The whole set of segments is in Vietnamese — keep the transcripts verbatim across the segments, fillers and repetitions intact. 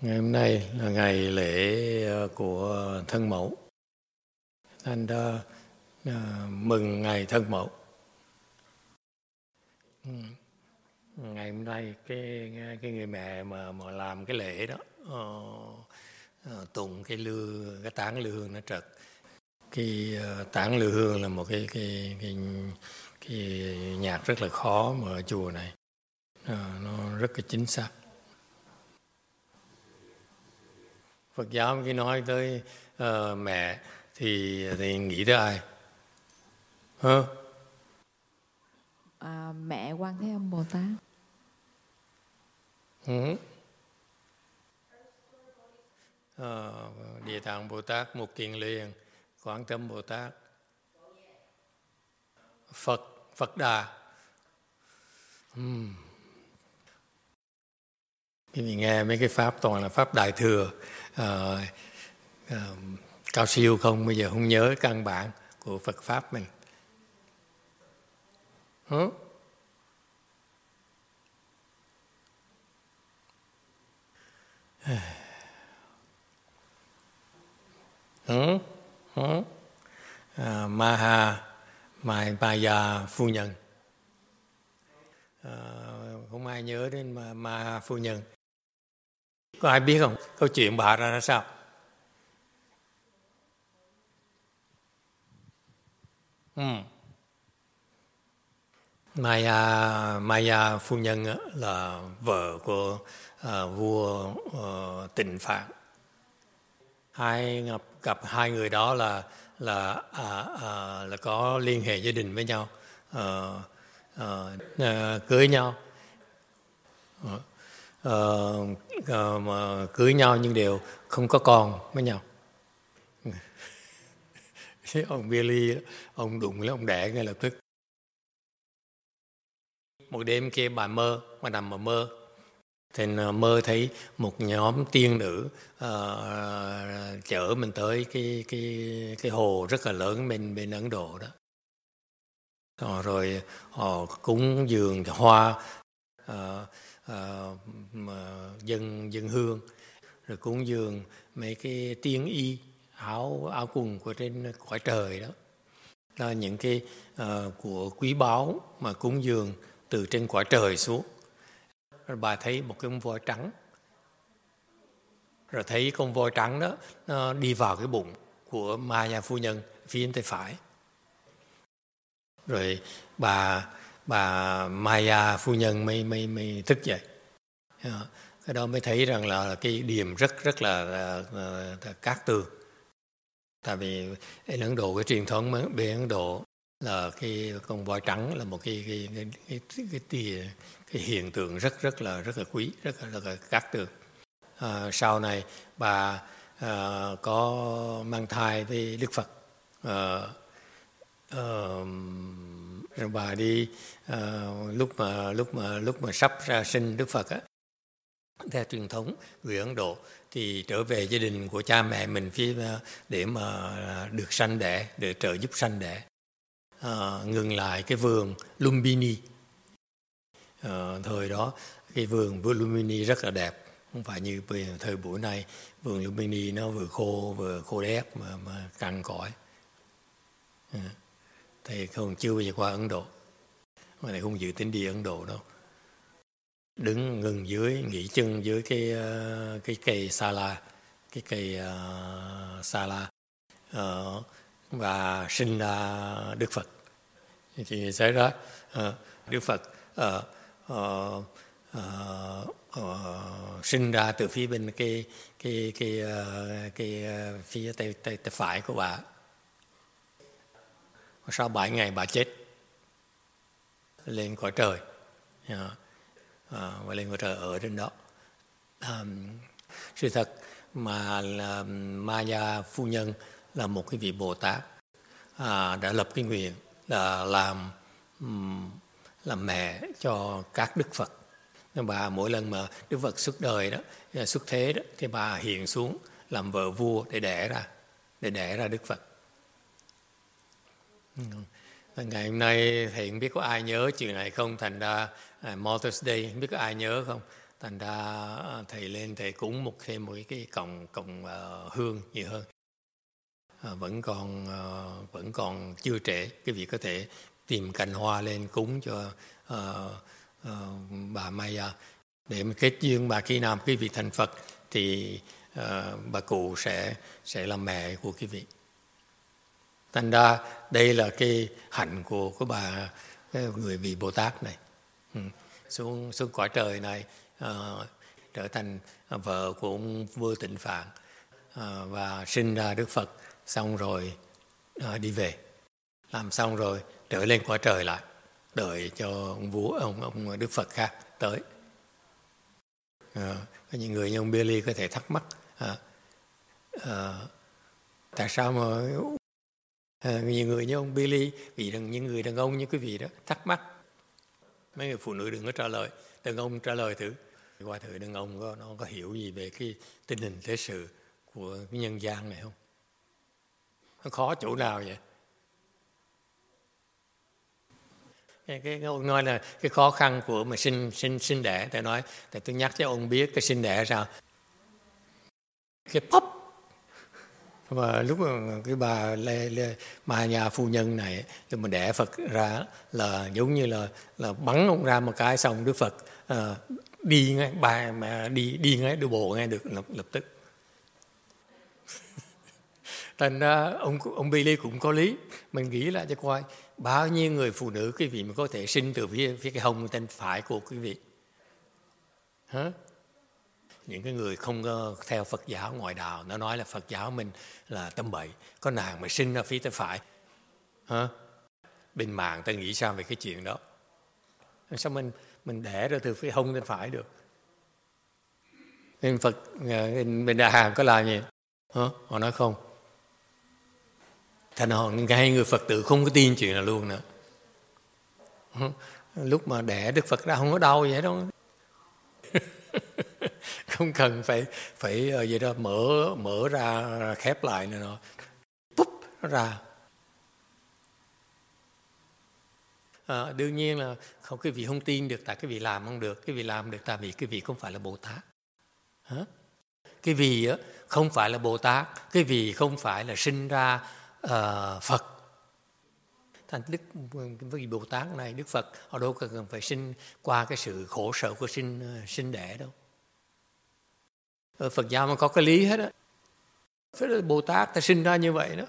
Ngày hôm nay là ngày lễ của Thân Mẫu. Thành ra à, mừng ngày Thân Mẫu. Ngày hôm nay cái cái người mẹ mà mà làm cái lễ đó uh, tụng cái lư cái tán lư hương nó trật. Cái uh, tán lư hương là một cái cái cái cái nhạc rất là khó mà ở chùa này uh, nó rất là chính xác. Phật giáo khi nói tới uh, mẹ thì thì nghĩ tới ai? Hả? À, mẹ Quan Thế Âm Bồ Tát. Ừ. À, Địa Tạng Bồ Tát, Mục Kiền Liên, Quán Thế Âm Bồ Tát, Phật, Phật Đà. uhm. Khi mình nghe mấy cái pháp toàn là pháp Đại Thừa, à, à, cao siêu không, bây giờ không nhớ căn bản của Phật Pháp mình. Hả? Hả? Hả? À, Maha Mai Maya phu nhân. À, không ai nhớ đến Ma, Ma phu nhân. Có ai biết không? Câu chuyện bà ra là sao? Ừ. Maya Maya phu nhân là vợ của à, vua à, Tịnh Phạn. Hai gặp, gặp hai người đó là là à, à, là có liên hệ gia đình với nhau, à, à, à, cưới nhau, à, à, mà cưới nhau nhưng đều không có con với nhau. Ông Billy ông đụng lấy ông đẻ ngay lập tức. Một đêm kia bà mơ, bà nằm mà mơ, thì mơ thấy một nhóm tiên nữ uh, chở mình tới cái cái cái hồ rất là lớn bên bên Ấn Độ đó. Rồi, rồi họ cúng dường hoa, uh, uh, dân dân hương, rồi cúng dường mấy cái tiên y, áo áo quần của trên cõi trời đó, là những cái uh, của quý báu mà cúng dường từ trên cõi trời xuống. Rồi bà thấy một cái con voi trắng, rồi thấy con voi trắng đó nó đi vào cái bụng của Maya phu nhân phía bên tay phải. Rồi bà bà Maya phu nhân mới mới mới thức dậy. Cái đó mới thấy rằng là cái điểm rất rất là, là, là, là cát tường. Tại vì ở Ấn Độ, cái truyền thống bên Ấn Độ là cái con voi trắng là một cái cái cái cái, cái, cái, cái hiện tượng rất rất là rất là quý, rất là, rất là cát tường. À, sau này bà à, có mang thai với Đức Phật, à, à, rồi bà đi à, lúc mà lúc mà lúc mà sắp ra sinh Đức Phật á, theo truyền thống người Ấn Độ thì trở về gia đình của cha mẹ mình phía để mà được sanh đẻ, để trợ giúp sanh đẻ. À, ngừng lại cái vườn Lumbini. À, thời đó cái vườn vườn Lumbini rất là đẹp, không phải như thời buổi này vườn Lumbini nó vừa khô vừa khô đét mà mà cằn cõi. À, thì không chưa bao giờ qua Ấn Độ, mà này không dự tính đi Ấn Độ đâu. Đứng ngừng dưới, nghỉ chân dưới cái cái cây Sala, cái cây uh, Sala, uh, và sinh ra Đức Phật. Thì xảy ra uh, Đức Phật uh, uh, uh, uh, sinh ra từ phía bên cái cái cái uh, cái uh, phía tay, tay tay phải của bà. Sau bảy ngày bà chết, lên cõi trời. Uh, À, và lên cõi trời ở trên đó. À, sự thật mà là Maya phu nhân là một cái vị Bồ Tát, à, đã lập cái nguyện là làm làm mẹ cho các Đức Phật. Nhưng bà mỗi lần mà Đức Phật xuất đời đó, xuất thế đó, thì bà hiện xuống làm vợ vua để đẻ ra, để đẻ ra Đức Phật. Ngày hôm nay thầy không biết có ai nhớ chuyện này không, thành ra uh, Mother's Day không biết có ai nhớ không. thành ra thầy lên thầy cúng một thêm một cái cọng cọng uh, hương nhiều hơn. À, vẫn còn uh, vẫn còn chưa trễ, quý vị có thể tìm cành hoa lên cúng cho uh, uh, bà Maya để mà kết duyên. Bà khi nào quý vị thành Phật thì uh, bà cụ sẽ sẽ là mẹ của quý vị. Thành ra đây là cái hạnh của của bà người vị Bồ Tát này. Ừ. xuống xuống cõi trời này uh, trở thành vợ của ông vua Tịnh Phạn uh, và sinh ra Đức Phật, xong rồi uh, đi về, làm xong rồi trở lên cõi trời lại, đợi cho ông vua ông ông Đức Phật khác tới. Uh, có những người như ông Billy có thể thắc mắc uh, uh, tại sao mà uh, nhiều người như ông Billy, vì những người đàn ông như quý vị đó thắc mắc. Mấy người phụ nữ đừng có trả lời, đàn ông trả lời thử. Qua thử đàn ông có, nó có hiểu gì về cái tình hình thế sự của cái nhân gian này không? Nó khó chỗ nào vậy? Cái, cái ông nói là cái khó khăn của mà sinh sinh sinh đẻ, tôi nói, tại tôi nhắc cho ông biết cái sinh đẻ sao. Cái pop. Và lúc mà cái bà Lê, Lê, mà nhà phu nhân này lúc mà đẻ Phật ra là giống như là là bắn ông ra một cái, xong Đức Phật à, đi ngay bà mà đi đi ngay đi bộ ngay được lập, lập tức. Thành ra ông ông Billy cũng có lý. Mình nghĩ lại cho coi bao nhiêu người phụ nữ quý vị mà có thể sinh từ phía, phía cái hông bên phải của quý vị. Hả? Những cái người không theo Phật giáo ngoại đạo, nó nói là Phật giáo mình là tâm bậy, có nàng mà sinh ra phía tay phải. Hả? Bên mạng ta nghĩ sao về cái chuyện đó? Sao mình mình đẻ ra từ phía hông bên phải được? Bên Phật, bên Đại Hàn có làm gì? Hả? Họ nói không. Thành họ ngay người Phật tử không có tin chuyện nào luôn nữa. Hả? Lúc mà đẻ Đức Phật ra không có đau vậy đâu. Không cần phải phải vậy đó, mở mở ra khép lại nữa nó púp nó ra. À, đương nhiên là không, cái vị không tin được tại cái vị làm không được. Cái vị làm được tại vì cái vị không phải là Bồ Tát. Hả? Cái vị á không phải là Bồ Tát, cái vị không phải là sinh ra uh, Phật. Thành Đức vị Bồ Tát này, Đức Phật họ đâu cần phải sinh qua cái sự khổ sở của sinh sinh đẻ đâu. Ở Phật giáo mà có cái lý hết á. Thế là Bồ Tát ta sinh ra như vậy đó.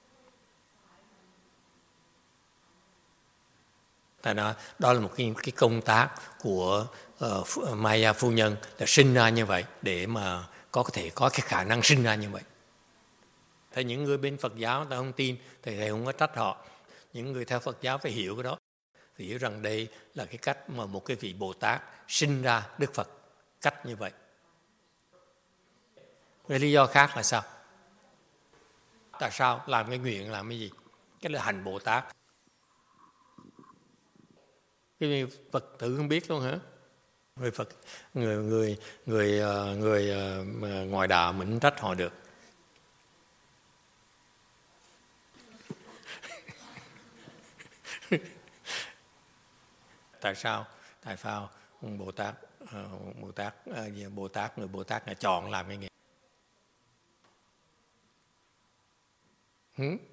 Tại đó, đó là một cái, cái công tác của uh, Maya phu nhân là sinh ra như vậy để mà có thể có cái khả năng sinh ra như vậy. Thế những người bên Phật giáo ta không tin thì thầy không có trách họ. Những người theo Phật giáo phải hiểu cái đó, phải hiểu rằng đây là cái cách mà một cái vị Bồ Tát sinh ra Đức Phật, cách như vậy. Cái lý do khác là sao? Tại sao làm cái nguyện làm cái gì? Cái là hành Bồ Tát. Cái Phật tử không biết luôn hả? Người Phật, người người người người, người ngoài đạo mình trách họ được. Tại sao? Tại sao Bồ Tát Bồ Tát Bồ Tát người Bồ Tát là chọn làm cái nghề? Hmm?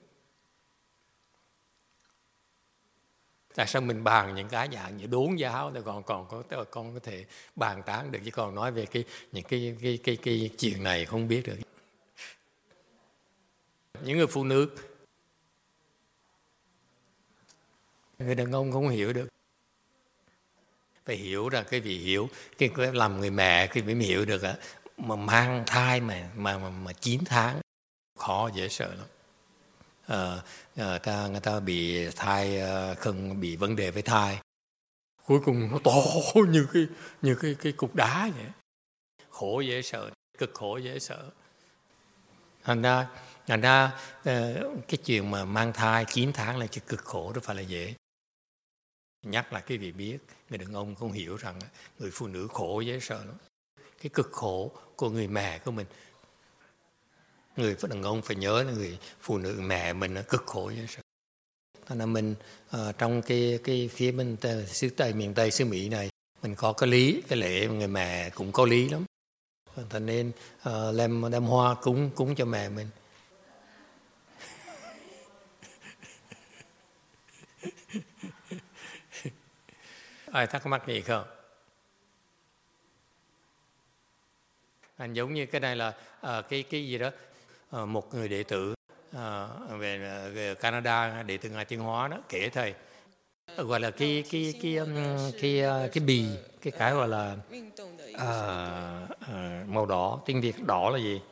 Tại sao mình bàn những cái dạng như đốn giáo thì còn còn có con có thể bàn tán được, chứ còn nói về cái những cái cái cái cái chuyện này không biết được. Những người phụ nữ, người đàn ông không hiểu được. Phải hiểu rằng cái vị hiểu cái làm người mẹ cái mới hiểu được á, mà mang thai mà mà mà, mà chín tháng khó dễ sợ lắm. À, à, ta người ta bị thai không bị vấn đề với thai, cuối cùng nó to như cái như cái cái cục đá vậy, khổ dễ sợ, cực khổ dễ sợ. Thành ra thành ra cái chuyện mà mang thai chín tháng là cực khổ, đó phải là dễ. Nhắc lại cái vị biết, người đàn ông không hiểu rằng người phụ nữ khổ dễ sợ lắm. Cái cực khổ của người mẹ của mình, người đàn ông phải nhớ là người phụ nữ mẹ mình nó cực khổ dễ sợ. Thành ra mình uh, trong cái cái phía bên xứ Tây, miền Tây xứ Mỹ này, mình có cái lý, cái lễ người mẹ cũng có lý lắm. Cho nên uh, đem, đem hoa cúng cúng cho mẹ mình. Ai thắc mắc gì không? Anh giống như cái này là uh, cái cái gì đó, uh, một người đệ tử uh, về, về Canada, đệ tử Ngài Tiến Hóa đó kể thầy, gọi là cái cái cái cái cái, cái, cái bì, cái cái gọi là uh, uh, màu đỏ, tiếng Việt đỏ là gì?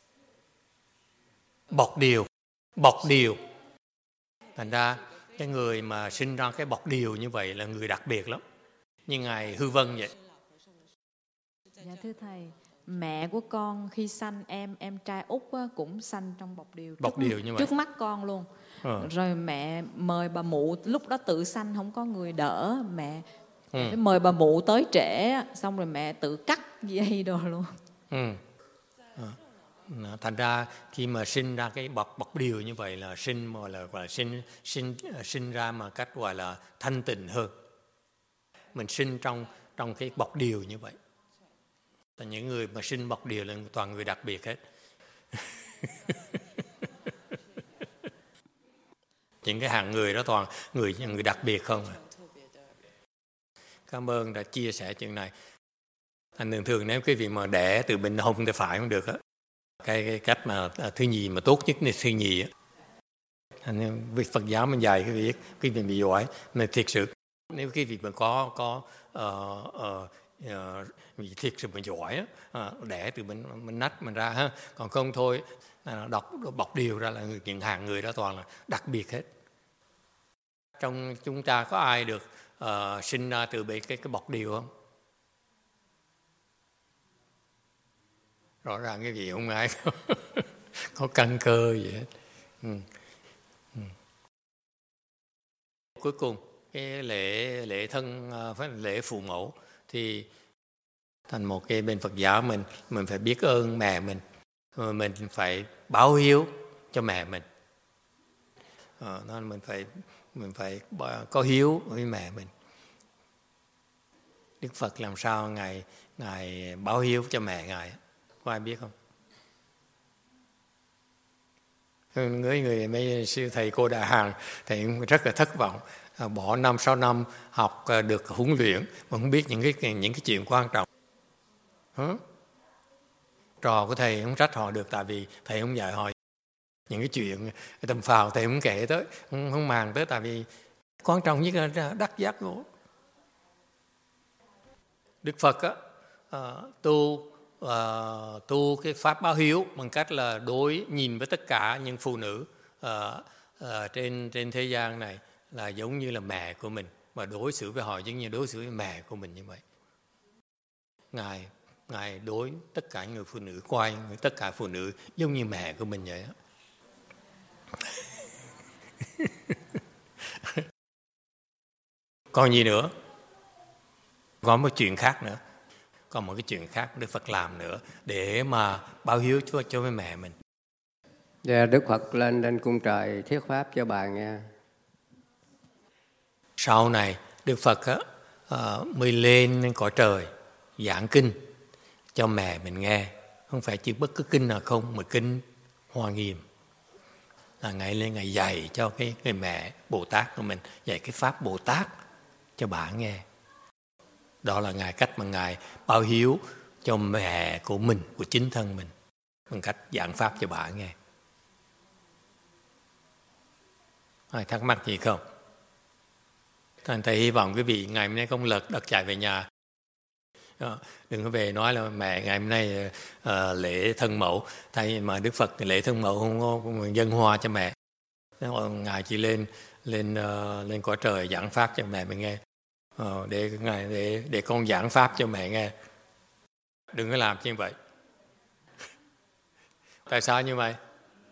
Bọc điều, bọc điều. Thành ra cái người mà sinh ra cái bọc điều như vậy là người đặc biệt lắm, như Ngài Hư Vân vậy. Dạ thưa thầy, mẹ của con khi sanh em em trai út á, cũng sanh trong bọc điều, bọc trước, điều như vậy trước mắt con luôn. ừ. Rồi mẹ mời bà mụ, lúc đó tự sanh không có người đỡ, mẹ ừ. phải mời bà mụ tới trễ, xong rồi mẹ tự cắt dây đồ luôn. ừ. ừ. Thành ra khi mà sinh ra cái bọc bọc điều như vậy là sinh mà là gọi là sinh sinh sinh ra mà cách gọi là thanh tịnh hơn. Mình sinh trong trong cái bọc điều như vậy. Và những người mà sinh bọc điều là toàn người đặc biệt hết. Những cái hạng người đó toàn người người đặc biệt không à. Cảm ơn đã chia sẻ chuyện này. Thành thường thường nếu quý vị mà đẻ từ bên hông tay phải không được á, cái, cái cách mà thứ nhì mà tốt nhất là thứ nhì á. Vì Phật giáo mình dạy quý vị, quý vị bị giỏi, mà thiệt sự nếu quý vị mà có có uh, uh, uh, thiệt sự mình giỏi á, uh, đẻ từ bên, bên nách mình ra ha, còn không thôi uh, đọc bọc điều ra là những hàng người đó toàn là đặc biệt hết. Trong chúng ta có ai được uh, sinh ra từ cái cái bọc điều không? Rõ ràng cái gì không ai có, có căn cơ gì hết. Ừ. Ừ. Cuối cùng cái lễ lễ thân lễ phụ mẫu thì thành một cái bên Phật giáo mình mình phải biết ơn mẹ mình, mình phải báo hiếu cho mẹ mình. À, nên mình phải mình phải có hiếu với mẹ mình. Đức Phật làm sao ngài ngài báo hiếu cho mẹ ngài? Có ai biết không? Người người mấy sư thầy cô Đà Hàn thầy rất là thất vọng, bỏ năm sáu năm học được huấn luyện mà không biết những cái những cái chuyện quan trọng. Hả? Trò của thầy không trách họ được, tại vì thầy không dạy họ những cái chuyện tầm phào, thầy không kể tới, không, không màng tới, tại vì quan trọng nhất là đắc giác ngộ. Đức Phật á, uh, tu uh, tu cái pháp báo hiếu bằng cách là đối nhìn với tất cả những phụ nữ uh, uh, trên trên thế gian này là giống như là mẹ của mình, và đối xử với họ giống như đối xử với mẹ của mình như vậy. Ngài Ngài đối tất cả người phụ nữ, coi tất cả phụ nữ giống như mẹ của mình vậy đó. Còn gì nữa? Có một chuyện khác nữa. Còn một cái chuyện khác Đức Phật làm nữa để mà báo hiếu cho, cho với mẹ mình. Dạ, Đức Phật lên lên cung trời thuyết pháp cho bà nghe. Sau này Đức Phật á, uh, mới lên cõi trời giảng kinh cho mẹ mình nghe. Không phải chỉ bất cứ kinh nào không, mà kinh Hoa Nghiêm. Là Ngài lên Ngài dạy cho cái người mẹ Bồ Tát của mình, dạy cái pháp Bồ Tát cho bà nghe. Đó là Ngài cách mà Ngài báo hiếu cho mẹ của mình, của chính thân mình, bằng cách giảng pháp cho bà nghe. Ai thắc mắc gì không? Thành thầy hy vọng quý vị ngày hôm nay không lật đật chạy về nhà. Đừng có về nói là mẹ ngày hôm nay uh, lễ thân mẫu, thay mà Đức Phật lễ thân mẫu không có dâng hoa cho mẹ. Ngài chỉ lên lên uh, lên cõi trời giảng pháp cho mẹ mình nghe. Uh, để ngài để để con giảng pháp cho mẹ nghe. Đừng có làm như vậy. Tại sao như vậy?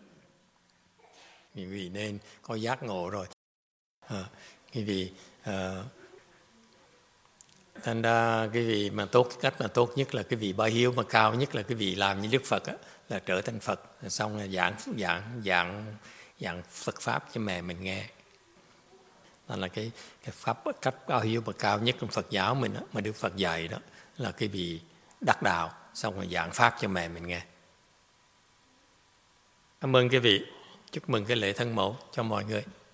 Vì nên có giác ngộ rồi. Uh, vì uh, thành ra cái vị mà tốt, cách mà tốt nhất là cái vị báo hiếu, mà cao nhất là cái vị làm như Đức Phật á, là trở thành Phật, xong là giảng giảng giảng giảng Phật pháp cho mẹ mình nghe. Đó là cái, cái pháp cách báo hiếu bậc cao nhất trong Phật giáo mình đó, mà Đức Phật dạy đó là cái vị đắc đạo xong rồi giảng pháp cho mẹ mình nghe. Cảm ơn quý vị. Chúc mừng cái lễ thân mẫu cho mọi người.